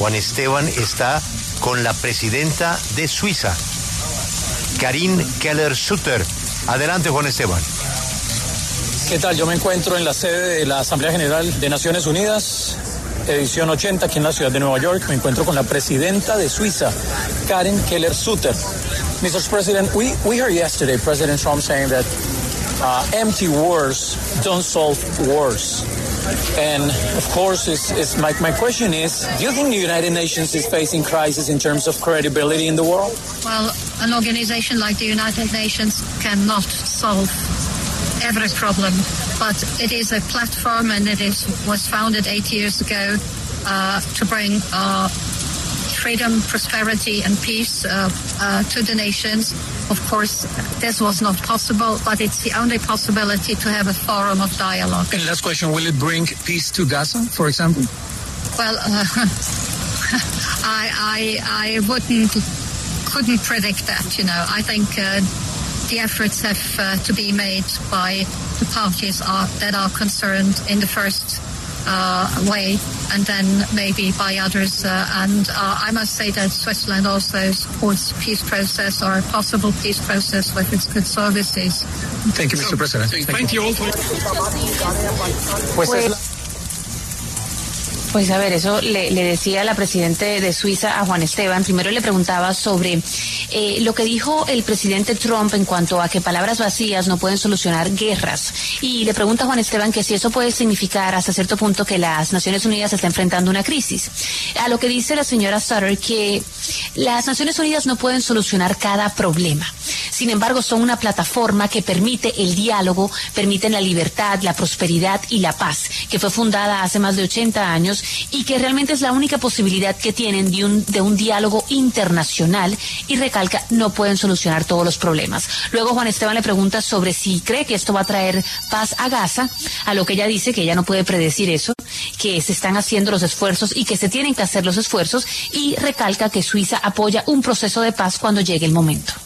Juan Esteban está con la presidenta de Suiza, Karin Keller-Sutter. Adelante, Juan Esteban. ¿Qué tal? Yo me encuentro en la sede de la Asamblea General de Naciones Unidas, edición 80, aquí en la ciudad de Nueva York. Me encuentro con la presidenta de Suiza, Karin Keller-Sutter. Mr. President, we heard yesterday President Trump saying that empty wars don't solve wars. And of course, my question is, do you think the United Nations is facing crisis in terms of credibility in the world? Well, an organization like the United Nations cannot solve every problem, but it is a platform, and was founded 8 years ago to bring freedom, prosperity and peace to the nations. Of course, this was not possible, but it's the only possibility to have a forum of dialogue. And last question, will it bring peace to Gaza, for example? Well, I couldn't predict that, you know. I think the efforts have to be made by the parties that are concerned in the first way, and then maybe by others. And I must say that Switzerland also supports peace process, or a possible peace process, with its good services. Thank you, Mr. President. Thank you all. Pues a ver, eso le decía la presidenta de Suiza a Juan Esteban. Primero le preguntaba sobre lo que dijo el presidente Trump en cuanto a que palabras vacías no pueden solucionar guerras. Y le pregunta a Juan Esteban que si eso puede significar hasta cierto punto que las Naciones Unidas está enfrentando una crisis. A lo que dice la señora Sutter que las Naciones Unidas no pueden solucionar cada problema. Sin embargo, son una plataforma que permite el diálogo, permiten la libertad, la prosperidad y la paz, que fue fundada hace más de 80 años y que realmente es la única posibilidad que tienen de un diálogo internacional, y recalca, no pueden solucionar todos los problemas. Luego Juan Esteban le pregunta sobre si cree que esto va a traer paz a Gaza, a lo que ella dice que ella no puede predecir eso, que se están haciendo los esfuerzos y que se tienen que hacer los esfuerzos, y recalca que Suiza apoya un proceso de paz cuando llegue el momento.